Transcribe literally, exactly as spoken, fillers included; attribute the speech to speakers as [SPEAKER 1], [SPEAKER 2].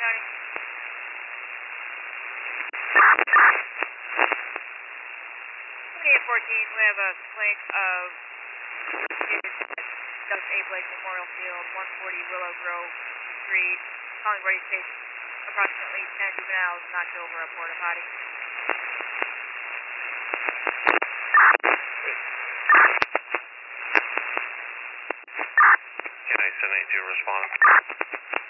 [SPEAKER 1] County. twenty-eight fourteen, we have a complaint of Doug A. Blake Memorial Field, one forty Willow Grove Street, calling Ready Station. Approximately ten juveniles knocked over a porta potty.
[SPEAKER 2] Can I seven eight two respond?